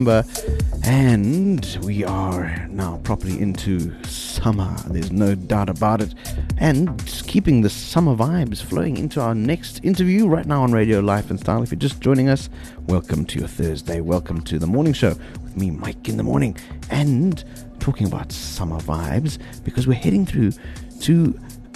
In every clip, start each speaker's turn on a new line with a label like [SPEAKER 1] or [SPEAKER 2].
[SPEAKER 1] And we are now properly into summer, there's no doubt about it, and keeping the summer vibes flowing into our next interview right now on Radio Life and Style. If you're just joining us, welcome to your Thursday, welcome to the morning show with me, Mike, in the morning, and talking about summer vibes because we're heading through to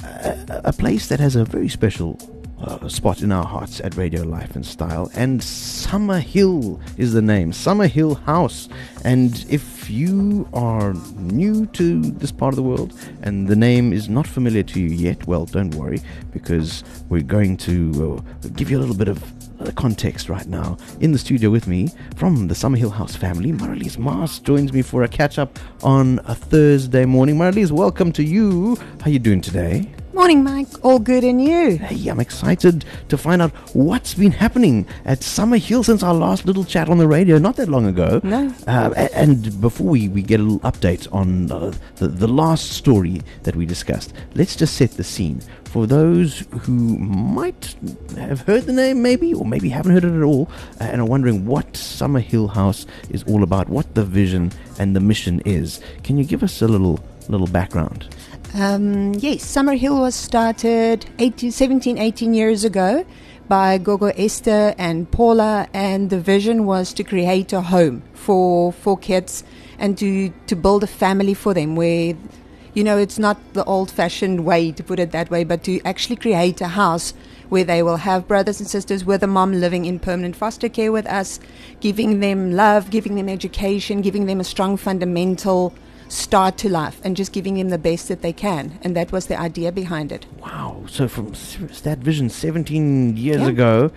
[SPEAKER 1] a place that has a very special spot in our hearts at Radio Life and Style, and Summer Hill is the name, Summer Hill House. And if you are new to this part of the world and the name is not familiar to you yet, well, don't worry, because we're going to give you a little bit of context right now. In the studio with me from the Summer Hill House family, Marlies Mars joins me for a catch-up on a Thursday morning. Marlies, welcome to you. How you doing today?
[SPEAKER 2] Morning, Mike. All good, and you?
[SPEAKER 1] Hey, I'm excited to find out what's been happening at Summer Hill since our last little chat on the radio not that long ago.
[SPEAKER 2] No.
[SPEAKER 1] And before we get a little update on the last story that we discussed, let's just set the scene. For those who might have heard the name maybe, or maybe haven't heard it at all, and are wondering what Summer Hill House is all about, what the vision and the mission is, can you give us a little background?
[SPEAKER 2] Yes, Summer Hill was started 18 years ago by Gogo Esther and Paula, and the vision was to create a home for kids and to build a family for them where, you know, it's not the old-fashioned way, to put it that way, but to actually create a house where they will have brothers and sisters with a mom living in permanent foster care with us, giving them love, giving them education, giving them a strong fundamental start to life, and just giving them the best that they can. And that was the idea behind it.
[SPEAKER 1] Wow. So from that vision 17 years ago,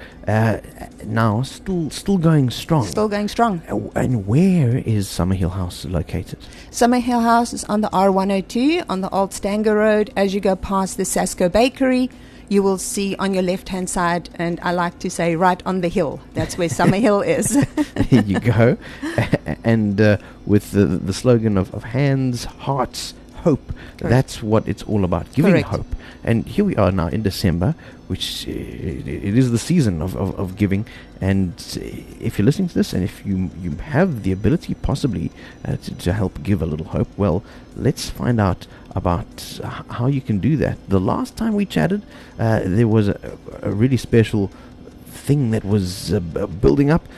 [SPEAKER 1] now still going strong.
[SPEAKER 2] Still going strong.
[SPEAKER 1] And where is Summer Hill House located?
[SPEAKER 2] Summer Hill House is on the R102 on the Old Stanger Road. As you go past the Sasco Bakery, you will see on your left-hand side, and I like to say right on the hill. That's where Summer Hill is.
[SPEAKER 1] There you go. And with the slogan of hands, hearts, hope, correct. That's what it's all about, giving
[SPEAKER 2] correct.
[SPEAKER 1] Hope. And here we are now in December, which it is the season of giving. And if you're listening to this, and if you have the ability possibly to help give a little hope, well, let's find out about how you can do that. The last time we chatted, there was a really special thing that was building up,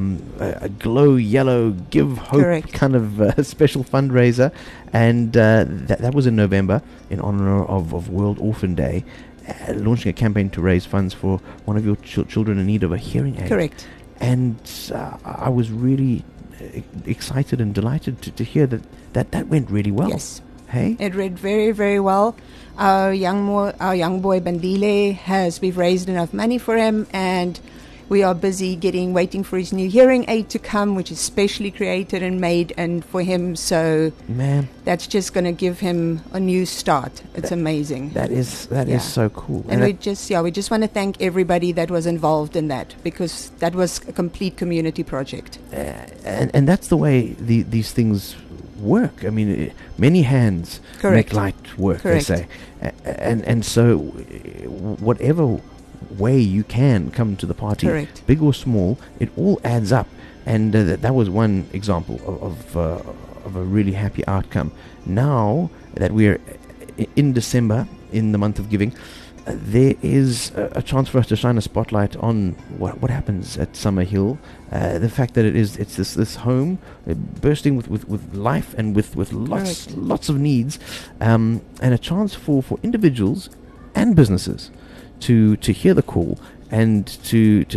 [SPEAKER 1] a glow yellow give hope correct. Kind of special fundraiser, and that was in November in honor of World Orphan Day, launching a campaign to raise funds for one of your children in need of a hearing aid.
[SPEAKER 2] Correct.
[SPEAKER 1] And I was really excited and delighted to hear that went really well.
[SPEAKER 2] Yes.
[SPEAKER 1] Hey?
[SPEAKER 2] It read very, very well. Our young boy Bandile we've raised enough money for him, and we are busy waiting for his new hearing aid to come, which is specially created and made and for him. So that's just going to give him a new start. It's amazing.
[SPEAKER 1] That is so cool.
[SPEAKER 2] And we just want to thank everybody that was involved in that, because that was a complete community project.
[SPEAKER 1] And that's the way these things work. I mean, many hands
[SPEAKER 2] correct.
[SPEAKER 1] Make light work,
[SPEAKER 2] correct.
[SPEAKER 1] they say. And so whatever way you can come to the party,
[SPEAKER 2] correct.
[SPEAKER 1] Big or small, it all adds up. And that was one example of a really happy outcome. Now that we're in December, in the month of giving, there is a chance for us to shine a spotlight on what happens at Summer Hill. The fact that it's this home bursting with life and with lots of needs, and a chance for individuals and businesses to hear the call and to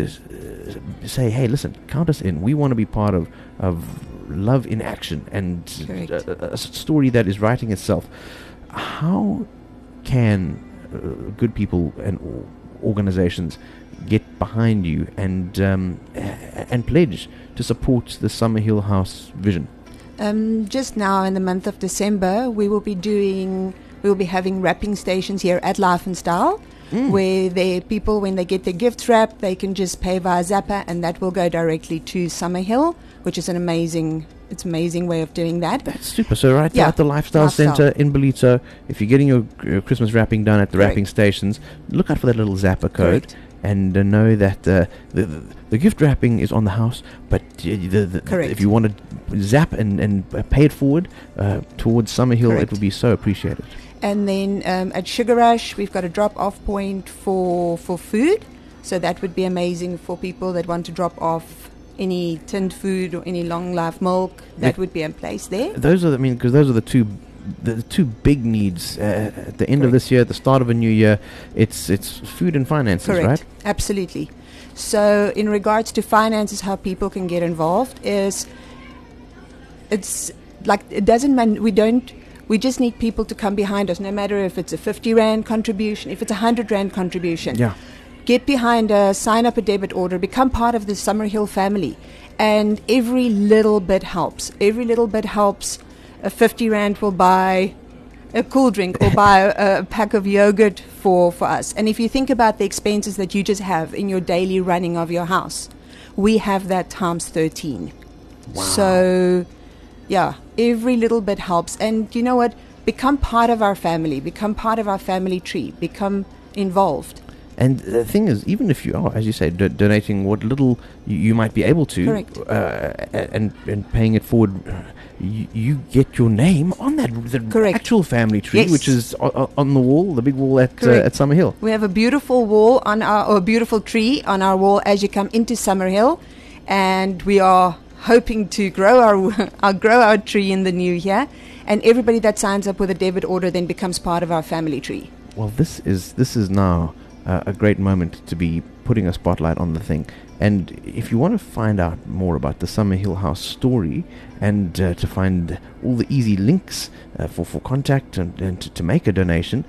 [SPEAKER 1] say, hey, listen, count us in. We want to be part of love in action, and a story that is writing itself. How can good people and organizations get behind you and pledge to support the Summer Hill House vision?
[SPEAKER 2] Just now in the month of December, we will be having wrapping stations here at Life and Style, where the people, when they get their gifts wrapped, they can just pay via Zappa, and that will go directly to Summer Hill, which is an amazing way of doing that.
[SPEAKER 1] That's super. So right there at the Lifestyle Centre in Ballito, if you're getting your Christmas wrapping done at the wrapping stations, look out for that little Zappa code. and know that the gift wrapping is on the house, but
[SPEAKER 2] Correct.
[SPEAKER 1] if you want to zap and pay it forward towards Summerhill,
[SPEAKER 2] Correct.
[SPEAKER 1] it would be so appreciated.
[SPEAKER 2] And then at Sugar Rush, we've got a drop-off point for food. So that would be amazing for people that want to drop off any tinned food or any long-life milk. That would be in place there.
[SPEAKER 1] Those are, because those are the two big needs at the end of
[SPEAKER 2] Correct.
[SPEAKER 1] this year, at the start of a new year. It's food and finances,
[SPEAKER 2] Correct.
[SPEAKER 1] right?
[SPEAKER 2] Absolutely. So in regards to finances, how people can get involved is, it's like, it doesn't mean we just need people to come behind us, no matter if it's a 50 Rand contribution, if it's a 100 Rand contribution.
[SPEAKER 1] Yeah.
[SPEAKER 2] Get behind us, sign up a debit order, become part of the Summerhill family. And every little bit helps. Every little bit helps. A 50 Rand will buy a cool drink or buy a pack of yogurt for us. And if you think about the expenses that you just have in your daily running of your house, we have that times 13.
[SPEAKER 1] Wow.
[SPEAKER 2] So, yeah, every little bit helps. And you know what? Become part of our family. Become part of our family tree. Become involved.
[SPEAKER 1] And the thing is, even if you are, as you say, donating what little you might be able to,
[SPEAKER 2] Correct.
[SPEAKER 1] And paying it forward, you get your name on the
[SPEAKER 2] Correct.
[SPEAKER 1] actual family tree,
[SPEAKER 2] Yes.
[SPEAKER 1] which is on the wall, the big wall at
[SPEAKER 2] Correct.
[SPEAKER 1] Summerhill.
[SPEAKER 2] We have a beautiful wall or beautiful tree on our wall as you come into Summerhill, and we are hoping to grow our tree in the new year. And everybody that signs up with a debit order then becomes part of our family tree.
[SPEAKER 1] Well, this is now a great moment to be putting a spotlight on the thing. And if you want to find out more about the Summerhill House story and to find all the easy links for contact and to make a donation,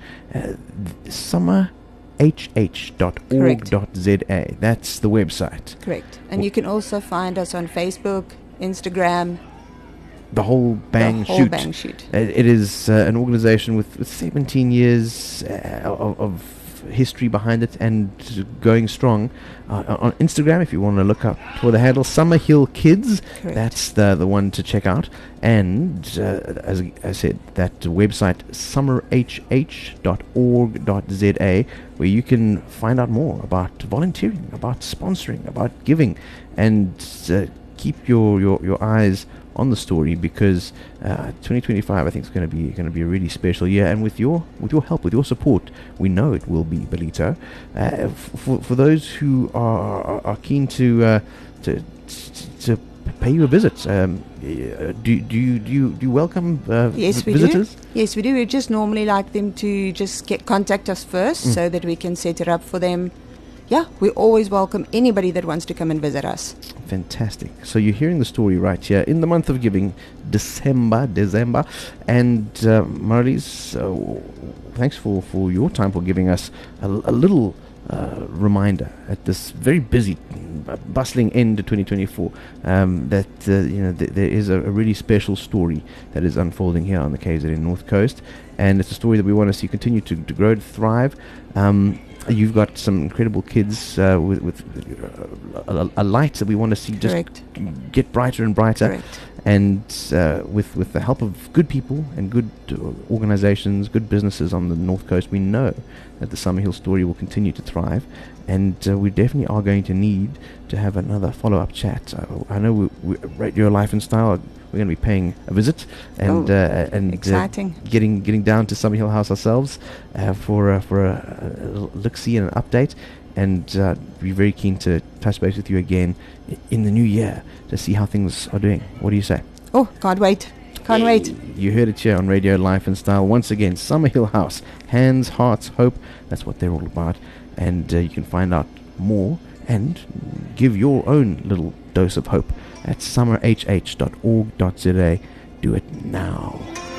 [SPEAKER 1] summerhh.org.za. That's the website.
[SPEAKER 2] Correct. And you can also find us on Facebook, Instagram,
[SPEAKER 1] The whole bang
[SPEAKER 2] the whole
[SPEAKER 1] shoot.
[SPEAKER 2] bang shoot.
[SPEAKER 1] It is an organization with 17 years of history behind it and going strong. On Instagram, if you want to look up for the handle Summerhill Kids,
[SPEAKER 2] Correct.
[SPEAKER 1] that's the one to check out. And as I said, that website summerhh.org.za, where you can find out more about volunteering, about sponsoring, about giving, and keep your eyes on the story, because 2025 I think is going to be a really special year, and with your help, with your support, we know it will be, Belito. For those who are keen to pay you a visit, do you welcome
[SPEAKER 2] Yes, we
[SPEAKER 1] visitors?
[SPEAKER 2] do. Yes, we do. We just normally like them to just contact us first so that we can set it up for them. Yeah, we always welcome anybody that wants to come and visit us.
[SPEAKER 1] Fantastic. So you're hearing the story right here in the month of giving, December. And Marlies, thanks for your time, for giving us a little reminder at this very busy, bustling end to 2024, that there is a really special story that is unfolding here on the KZN North Coast, and it's a story that we want to see continue to grow, to thrive. You've got some incredible kids with a light that we want to see just
[SPEAKER 2] Correct.
[SPEAKER 1] get brighter and brighter.
[SPEAKER 2] Correct.
[SPEAKER 1] And with the help of good people and good organizations, good businesses on the North Coast, we know that the Summerhill story will continue to thrive. And we definitely are going to need to have another follow-up chat. I know we Radio Life and Style, we're going to be paying a visit and
[SPEAKER 2] exciting.
[SPEAKER 1] Getting down to Summerhill House ourselves for a look-see and an update. And be very keen to touch base with you again in the new year to see how things are doing. What do you say?
[SPEAKER 2] Oh, can't wait. Can't wait.
[SPEAKER 1] You heard it here on Radio Life and Style. Once again, Summerhill House. Hands, hearts, hope. That's what they're all about. And you can find out more and give your own little dose of hope at summerhh.org.za. Do it now.